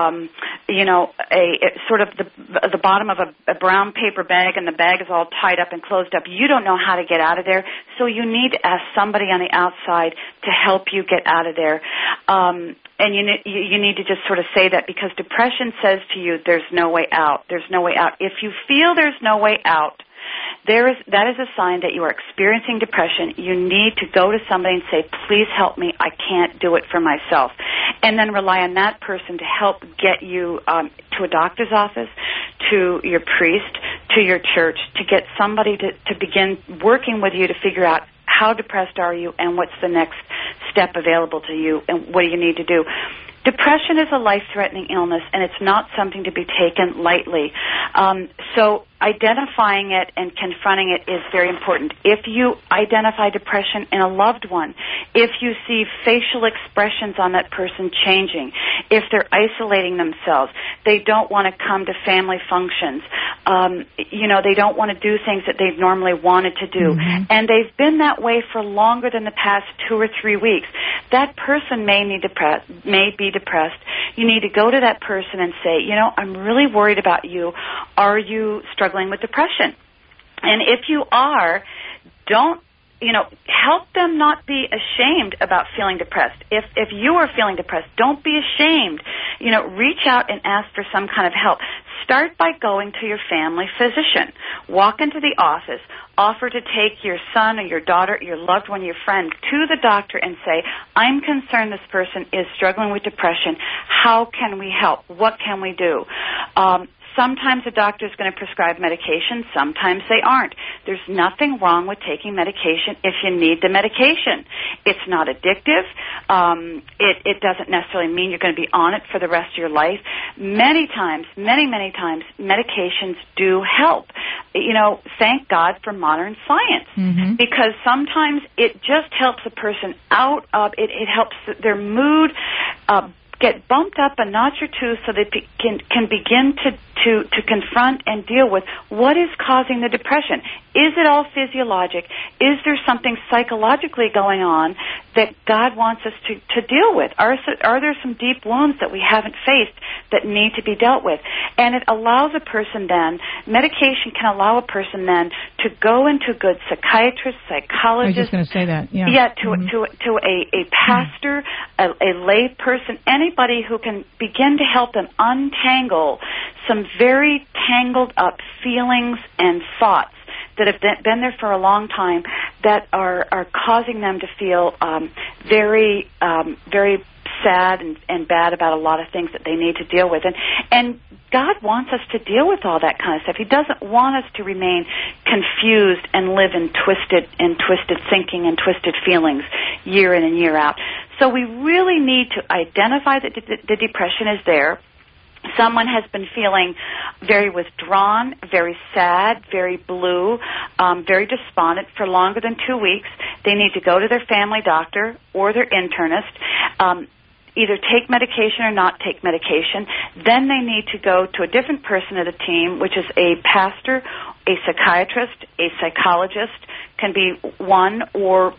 the bottom of a brown paper bag, and the bag is all tied up and closed up, you don't know how to get out of there. So you need to ask somebody on the outside to help you get out of there. And you need to just sort of say that, because depression says to you, there's no way out. There's no way out. If you feel there's no way out, that is a sign that you are experiencing depression. You need to go to somebody and say, please help me. I can't do it for myself. And then rely on that person to help get you to a doctor's office, to your priest, to your church, to get somebody to begin working with you to figure out how depressed are you and what's the next step available to you and what do you need to do. Depression is a life-threatening illness, and it's not something to be taken lightly. So identifying it and confronting it is very important. If you identify depression in a loved one, if you see facial expressions on that person changing, if they're isolating themselves, they don't want to come to family functions, they don't want to do things that they've normally wanted to do, and they've been that way for longer than the past 2 or 3 weeks, that person may be depressed. You need to go to that person and say, I'm really worried about you. Are you struggling with depression? And if you are, don't, help them not be ashamed about feeling depressed. If you are feeling depressed, don't be ashamed. Reach out and ask for some kind of help. Start by going to your family physician. Walk into the office. Offer to take your son or your daughter, your loved one, your friend to the doctor and say, I'm concerned this person is struggling with depression. How can we help? What can we do? Sometimes a doctor is going to prescribe medication. Sometimes they aren't. There's nothing wrong with taking medication if you need the medication. It's not addictive. It doesn't necessarily mean you're going to be on it for the rest of your life. Many times, medications do help. Thank God for modern science, because sometimes it just helps a person out of it. It helps their mood get bumped up a notch or two so they can begin to confront and deal with what is causing the depression. Is it all physiologic? Is there something psychologically going on that God wants us to deal with? Are there some deep wounds that we haven't faced that need to be dealt with? And it allows a person then, medication can allow a person then to go into a good psychiatrist, psychologist. I was just going to say that. Yeah. Yeah, to a pastor, a lay person, anybody who can begin to help them untangle some very tangled up feelings and thoughts that have been there for a long time that are causing them to feel very sad and bad about a lot of things that they need to deal with. And God wants us to deal with all that kind of stuff. He doesn't want us to remain confused and live in twisted thinking and twisted feelings year in and year out. So we really need to identify that the depression is there. Someone has been feeling very withdrawn, very sad, very blue, very despondent for longer than 2 weeks. They need to go to their family doctor or their internist, either take medication or not take medication. Then they need to go to a different person of the team, which is a pastor, a psychiatrist, a psychologist, can be one or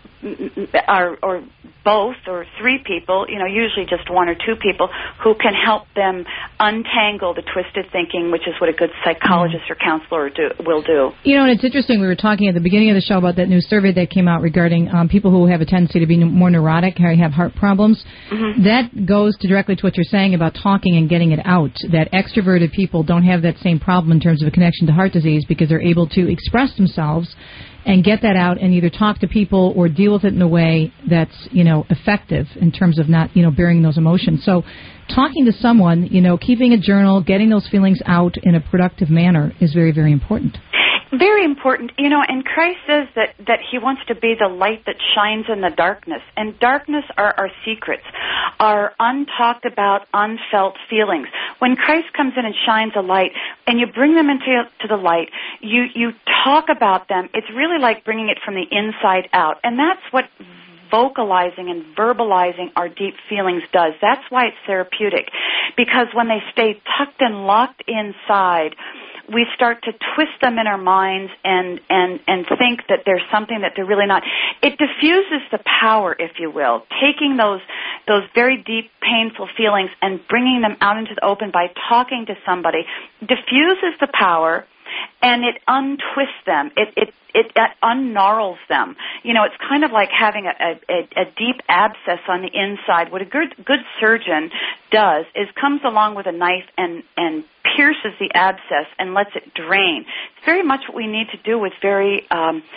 both or three people, usually just one or two people who can help them untangle the twisted thinking, which is what a good psychologist or counselor will do. And it's interesting, we were talking at the beginning of the show about that new survey that came out regarding people who have a tendency to be more neurotic, who have heart problems. Mm-hmm. That goes directly to what you're saying about talking and getting it out, that extroverted people don't have that same problem in terms of a connection to heart disease because they're able to express themselves and get that out and either talk to people or deal with it in a way that's, effective in terms of not, bearing those emotions. So talking to someone, keeping a journal, getting those feelings out in a productive manner is very, very important. Very important. And Christ says that he wants to be the light that shines in the darkness. And darkness are our secrets, our untalked about, unfelt feelings. When Christ comes in and shines a light and you bring them into the light, you talk about them. It's really like bringing it from the inside out. And that's what vocalizing and verbalizing our deep feelings does. That's why it's therapeutic. Because when they stay tucked and locked inside, we start to twist them in our minds and think that there's something that they're really not. It diffuses the power, if you will, taking those very deep, painful feelings and bringing them out into the open by talking to somebody, diffuses the power, and it untwists them. It ungnarls them. It's kind of like having a deep abscess on the inside. What a good surgeon does is comes along with a knife and pierces the abscess and lets it drain. It's very much what we need to do with very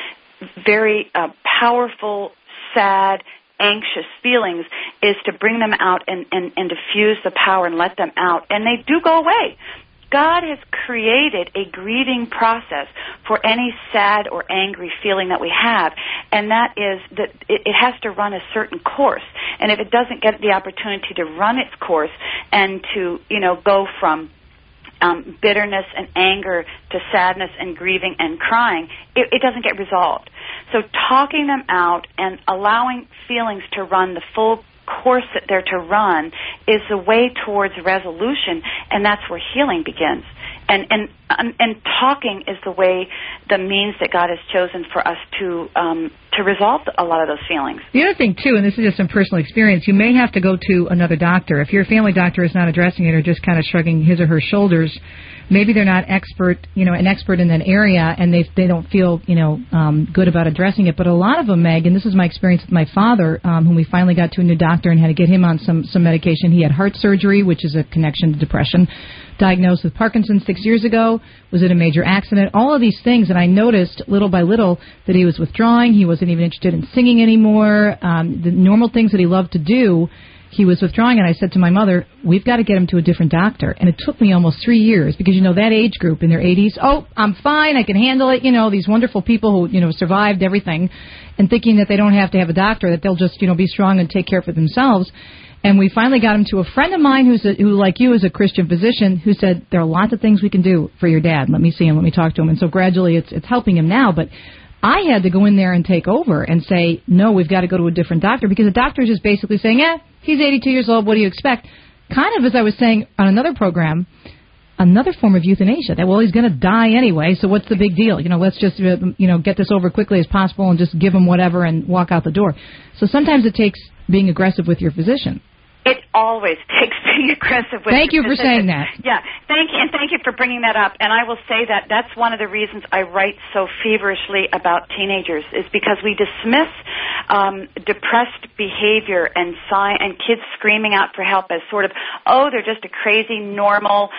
powerful, sad, anxious feelings, is to bring them out and diffuse the power and let them out. And they do go away. God has created a grieving process for any sad or angry feeling that we have, and that is that it has to run a certain course. And if it doesn't get the opportunity to run its course and to, go from bitterness and anger to sadness and grieving and crying, it doesn't get resolved. So talking them out and allowing feelings to run the full course that they're to run is the way towards resolution, and that's where healing begins. And talking is the means that God has chosen for us to resolve a lot of those feelings. The other thing, too, and this is just some personal experience, you may have to go to another doctor. If your family doctor is not addressing it or just kind of shrugging his or her shoulders, maybe they're not an expert in that area, and they don't feel, good about addressing it. But a lot of them, Meg, and this is my experience with my father, whom we finally got to a new doctor and had to get him on some medication. He had heart surgery, which is a connection to depression, diagnosed with Parkinson's 6 years ago, was in a major accident, all of these things. And I noticed little by little that he was withdrawing. He wasn't even interested in singing anymore. The normal things that he loved to do, he was withdrawing. And I said to my mother, we've got to get him to a different doctor. And it took me almost 3 years because, that age group in their 80s, I'm fine, I can handle it. These wonderful people who, survived everything and thinking that they don't have to have a doctor, that they'll just, be strong and take care of it themselves. And we finally got him to a friend of mine who, like you, is a Christian physician, who said, there are lots of things we can do for your dad. Let me see him. Let me talk to him. And so gradually it's helping him now. But I had to go in there and take over and say, no, we've got to go to a different doctor, because the doctor is just basically saying, he's 82 years old. What do you expect? kind of, as I was saying on another program, another form of euthanasia. That, well, he's going to die anyway, so what's the big deal? Let's just, get this over quickly as possible and just give him whatever and walk out the door. So sometimes it takes being aggressive with your physician. It always takes being aggressive with Thank you your for saying that. Yeah, thank you, and thank you for bringing that up. And I will say that that's one of the reasons I write so feverishly about teenagers, is because we dismiss depressed behavior and kids screaming out for help as sort of, oh, they're just a crazy, normal,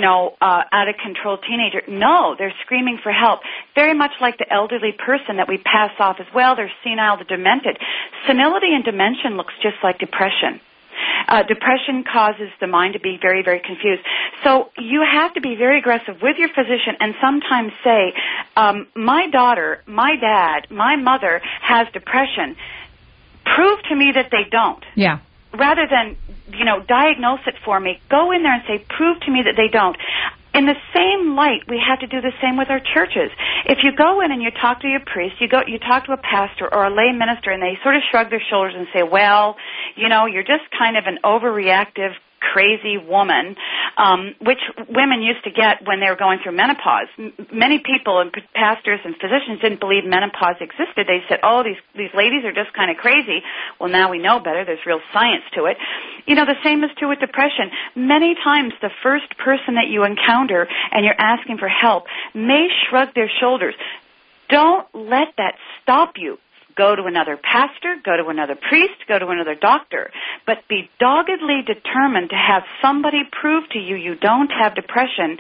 out of control teenager. No, they're screaming for help. Very much like the elderly person that we pass off as, well, they're senile, they're demented. Senility and dementia looks just like depression. Depression causes the mind to be very, very confused. So you have to be very aggressive with your physician and sometimes say, my daughter, my dad, my mother has depression. Prove to me that they don't. Yeah. Rather than, diagnose it for me, go in there and say, prove to me that they don't. In the same light, we have to do the same with our churches. If you go in and you talk to your priest, you talk to a pastor or a lay minister, and they sort of shrug their shoulders and say, well, you're just kind of an overreactive, crazy woman, which women used to get when they were going through menopause. Many people and pastors and physicians didn't believe menopause existed. They said, oh, these ladies are just kind of crazy. Well, now we know better. There's real science to it. The same is true with depression. Many times the first person that you encounter and you're asking for help may shrug their shoulders. Don't let that stop you. Go to another pastor, go to another priest, go to another doctor, but be doggedly determined to have somebody prove to you you don't have depression,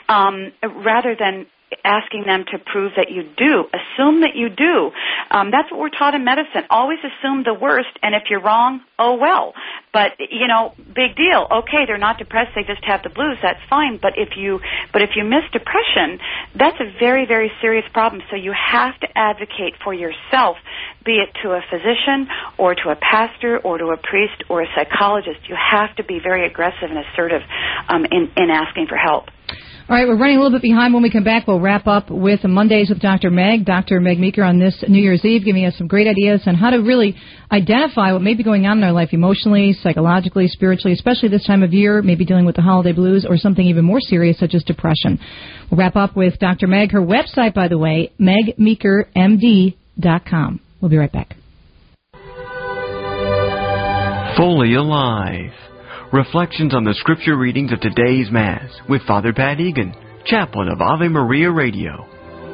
rather than asking them to prove that you do. Assume that you do. That's what we're taught in medicine. Always assume the worst, and if you're wrong, oh well. But, big deal. Okay, they're not depressed, they just have the blues, that's fine. But if you miss depression, that's a very, very serious problem. So you have to advocate for yourself, be it to a physician or to a pastor or to a priest or a psychologist. You have to be very aggressive and assertive in asking for help. All right, we're running a little bit behind. When we come back, we'll wrap up with Mondays with Dr. Meg Meeker on this New Year's Eve, giving us some great ideas on how to really identify what may be going on in our life emotionally, psychologically, spiritually, especially this time of year, maybe dealing with the holiday blues or something even more serious such as depression. We'll wrap up with Dr. Meg. Her website, by the way, megmeekermd.com. We'll be right back. Fully Alive. Reflections on the scripture readings of today's Mass with Father Pat Egan, chaplain of Ave Maria Radio.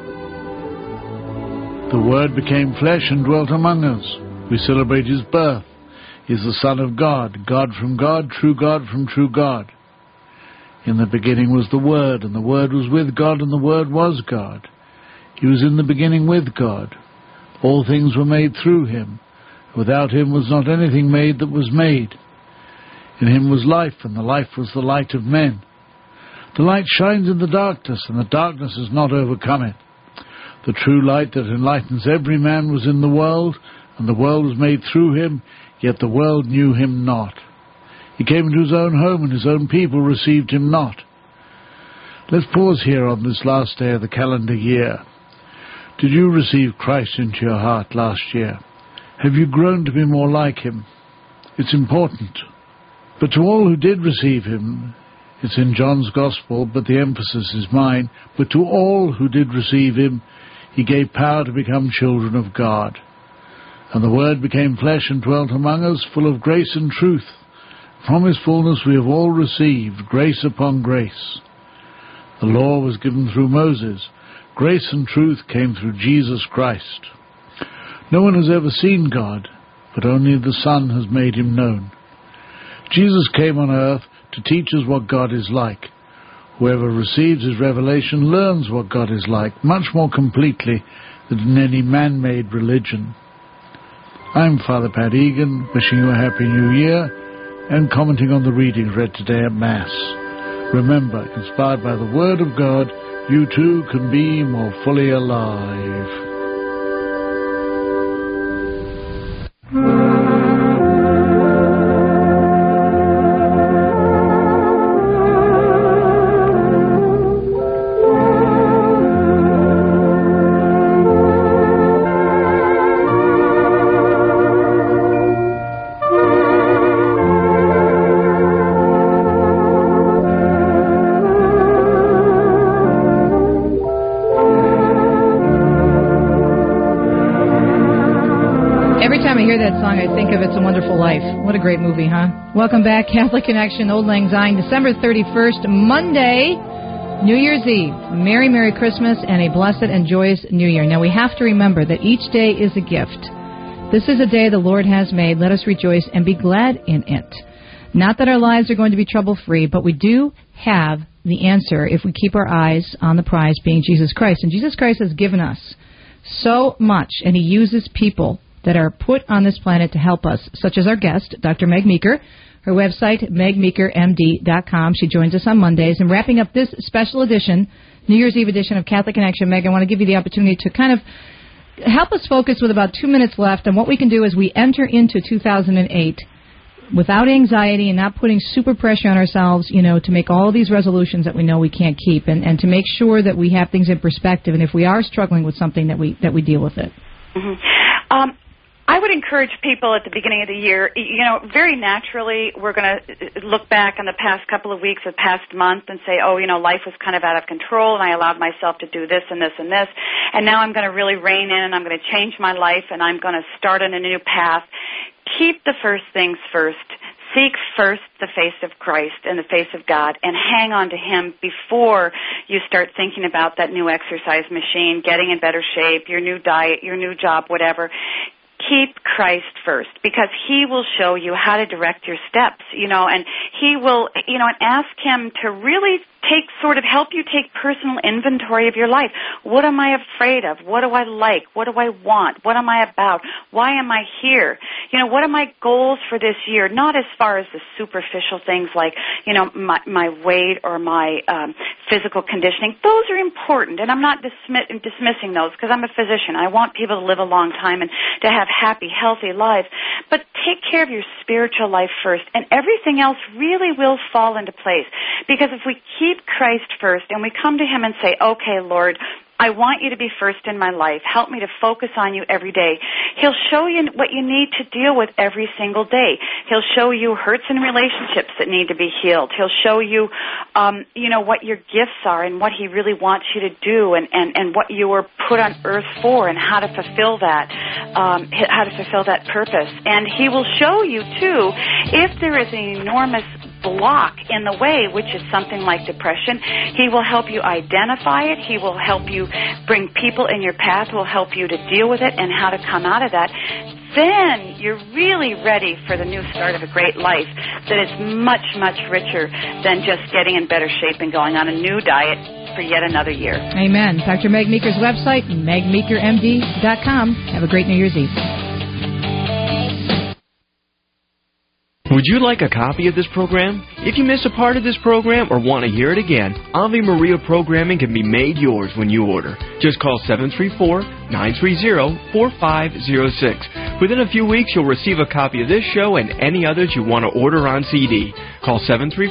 The Word became flesh and dwelt among us. We celebrate His birth. He is the Son of God, God from God, true God from true God. In the beginning was the Word, and the Word was with God, and the Word was God. He was in the beginning with God. All things were made through Him. Without Him was not anything made that was made. In Him was life, and the life was the light of men. The light shines in the darkness, and the darkness has not overcome it. The true light that enlightens every man was in the world, and the world was made through Him, yet the world knew Him not. He came into His own home, and His own people received Him not. Let's pause here on this last day of the calendar year. Did you receive Christ into your heart last year? Have you grown to be more like Him? It's important. But to all who did receive Him, it's in John's Gospel, but the emphasis is mine, but to all who did receive Him, He gave power to become children of God. And the Word became flesh and dwelt among us, full of grace and truth. From His fullness we have all received grace upon grace. The law was given through Moses. Grace and truth came through Jesus Christ. No one has ever seen God, but only the Son has made Him known. Jesus came on earth to teach us what God is like. Whoever receives His revelation learns what God is like, much more completely than in any man-made religion. I'm Father Pat Egan, wishing you a Happy New Year and commenting on the readings read today at Mass. Remember, inspired by the Word of God, you too can be more fully alive. hear that song, I think of It's a Wonderful Life. What a great movie, huh? Welcome back, Catholic Connection, Old Lang Syne, December 31st, Monday, New Year's Eve. Merry, Merry Christmas and a blessed and joyous New Year. Now, we have to remember that each day is a gift. This is a day the Lord has made. Let us rejoice and be glad in it. Not that our lives are going to be trouble-free, but we do have the answer if we keep our eyes on the prize, being Jesus Christ. And Jesus Christ has given us so much, and He uses people that are put on this planet to help us, such as our guest, Dr. Meg Meeker. Her website, megmeekermd.com. She joins us on Mondays. And wrapping up this special edition, New Year's Eve edition of Catholic Connection, Meg, I want to give you the opportunity to kind of help us focus with about 2 minutes left on what we can do as we enter into 2008 without anxiety and not putting super pressure on ourselves, to make all these resolutions that we know we can't keep, and to make sure that we have things in perspective, and if we are struggling with something, that we deal with it. Mm-hmm. I would encourage people at the beginning of the year, very naturally, we're going to look back on the past couple of weeks, the past month, and say, life was kind of out of control, and I allowed myself to do this and this and this, and now I'm going to really rein in, and I'm going to change my life, and I'm going to start on a new path. Keep the first things first. Seek first the face of Christ and the face of God, and hang on to Him before you start thinking about that new exercise machine, getting in better shape, your new diet, your new job, whatever. Keep Christ first, because He will show you how to direct your steps, and He will, and ask Him to really help you take personal inventory of your life. What am I afraid of? What do I like? What do I want? What am I about? Why am I here? What are my goals for this year? Not as far as the superficial things like, my weight or my physical conditioning. Those are important, and I'm not dismissing those, because I'm a physician. I want people to live a long time and to have happy, healthy lives. But take care of your spiritual life first, and everything else really will fall into place. Because if we keep Christ first and we come to Him and say, okay, Lord, I want you to be first in my life. Help me to focus on you every day. He'll show you what you need to deal with every single day. He'll show you hurts in relationships that need to be healed. He'll show you, what your gifts are and what He really wants you to do, and what you were put on earth for, and how to fulfill that, purpose. And He will show you, too, if there is an enormous block in the way, which is something like depression. He will help you identify it. He will help you bring people in your path who will help you to deal with it and how to come out of that. Then you're really ready for the new start of a great life that is much, much richer than just getting in better shape and going on a new diet for yet another year. Amen. Dr. Meg Meeker's website, megmeekermd.com. Have a great New Year's Eve. Would you like a copy of this program? If you miss a part of this program or want to hear it again, Ave Maria programming can be made yours when you order. Just call 734-930-4506. Within a few weeks, you'll receive a copy of this show and any others you want to order on CD. Call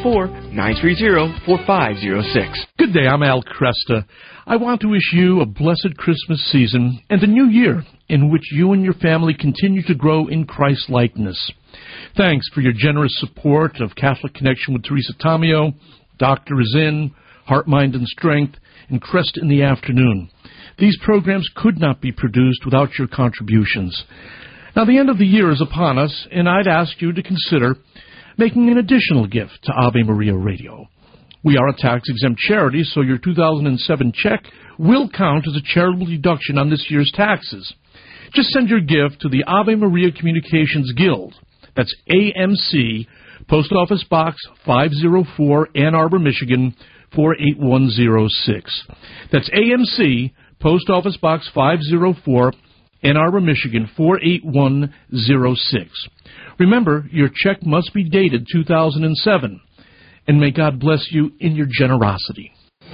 734-930-4506. Good day, I'm Al Cresta. I want to wish you a blessed Christmas season and a new year in which you and your family continue to grow in Christ-likeness. Thanks for your generous support of Catholic Connection with Teresa Tomeo, Doctor Is In, Heart, Mind, and Strength, and Crest in the Afternoon. These programs could not be produced without your contributions. Now, the end of the year is upon us, and I'd ask you to consider making an additional gift to Ave Maria Radio. We are a tax-exempt charity, so your 2007 check will count as a charitable deduction on this year's taxes. Just send your gift to the Ave Maria Communications Guild. That's AMC, Post Office Box 504, Ann Arbor, Michigan, 48106. That's AMC, Post Office Box 504, Ann Arbor, Michigan, 48106. Remember, your check must be dated 2007, and may God bless you in your generosity.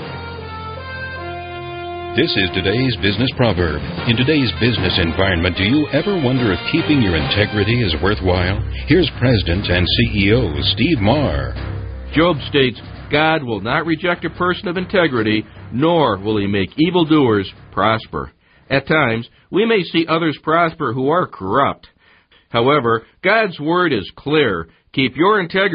This is today's business proverb. In today's business environment, do you ever wonder if keeping your integrity is worthwhile? Here's President and CEO Steve Marr. Job states, God will not reject a person of integrity, nor will He make evildoers prosper. At times, we may see others prosper who are corrupt. However, God's word is clear. Keep your integrity